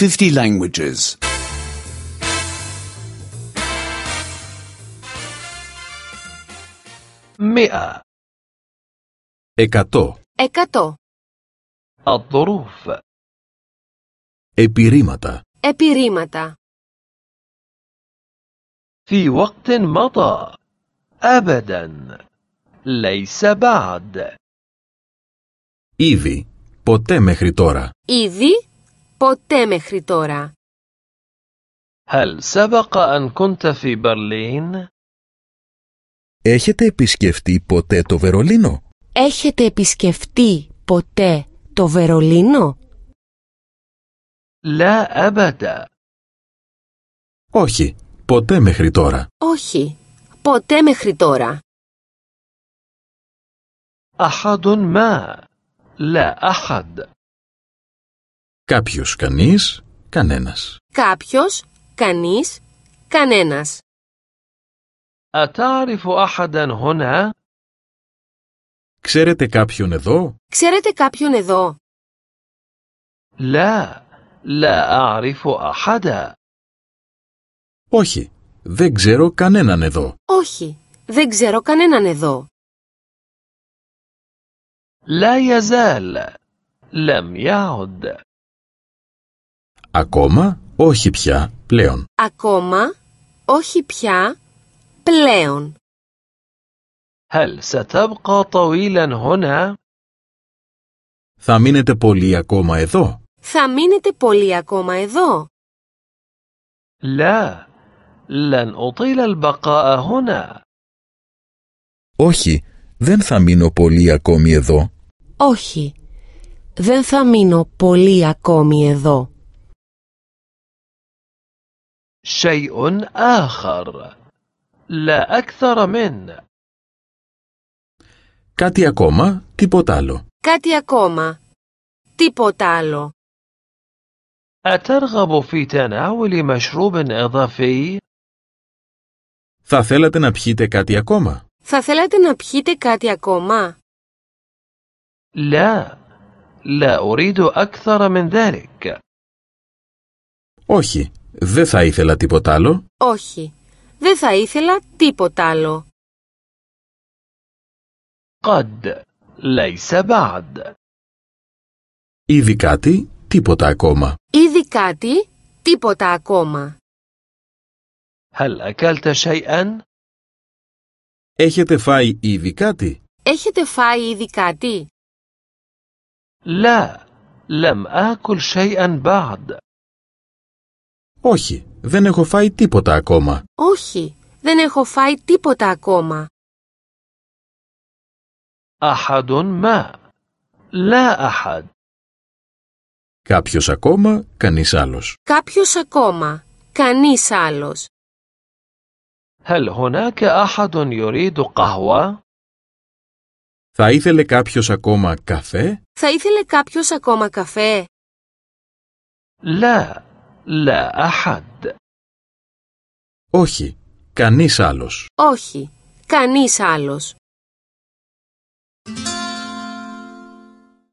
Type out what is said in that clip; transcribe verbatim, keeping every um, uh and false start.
fifty languages. مئة. Εκατό. Εκατό. الظروف. Επιρρήματα. Επιρρήματα. في وقت مضى. أبدا. ليس بعد. Ήδη. Ποτέ μέχρι τώρα. Ήδη. Ποτέ μέχρι τώρα. هل سبق أن كنت في برلين؟ Έχετε επισκεφτεί ποτέ το Βερολίνο? Έχετε επισκεφτεί ποτέ το Βερολίνο? لا أبدا. Όχι. Ποτέ μέχρι τώρα. Όχι. Ποτέ μέχρι τώρα. أحد ما. لا أحد. Κάποιος, κανείς, κανένας. Κάποιος, κανείς, κανένας. أتعرف أحدا هنا؟ Ξέρετε κάποιον εδώ? Ξέρετε κάποιον εδώ? لا. لا أعرف أحدا. Όχι. Δεν ξέρω κανέναν εδώ. Όχι. Δεν ξέρω κανέναν εδώ. لا يزال. لم يعد. Ακόμα, όχι πια, πλέον. Ακόμα, όχι πια, πλέον. هل ستبقى طويلا هنا؟ Θα μείνετε πολύ ακόμα εδώ? Θα μείνετε πολύ ακόμα εδώ? لا. لن أطيل البقاء هنا. Όχι, δεν θα μείνω πολύ ακόμη εδώ. Όχι. Δεν θα μείνω πολύ ακόμη εδώ. شيء آخر. لا أكثر من. Κάτι ακόμα, τίποτα άλλο. Κάτι ακόμα. Τίποτα άλλο. أترغب في تناول مشروب إضافي؟ Θα θέλατε να πιείτε κάτι ακόμα? Θα θέλατε να πιείτε κάτι ακόμα? لا. لا أريد أكثر من ذلك. Όχι, δεν θα ήθελα τίποτα άλλο. Όχι. Δεν θα ήθελα τίποτα άλλο. قد. ليس بعد. Ήδη κάτι, τίποτα ακόμα. Ήδη κάτι, τίποτα ακόμα. هل أكلت شيئا؟ Έχετε φάει ήδη κάτι? Έχετε φάει ήδη κάτι? لا. لم آكل شيئا بعد. Όχι, δεν έχω φάει τίποτα ακόμα. Όχι. Δεν έχω φάει τίποτα ακόμα. أحد ما. لا أحد. Κάποιος ακόμα, κανείς άλλος. Κάποιος ακόμα. Κανείς άλλος. هل هناك أحد يريد قهوة؟ Θα ήθελε κάποιος ακόμα καφέ? Θα ήθελε κάποιος ακόμα καφέ? لا. لا أحد. Όχι, κανείς άλλος. Όχι. Κανείς άλλος.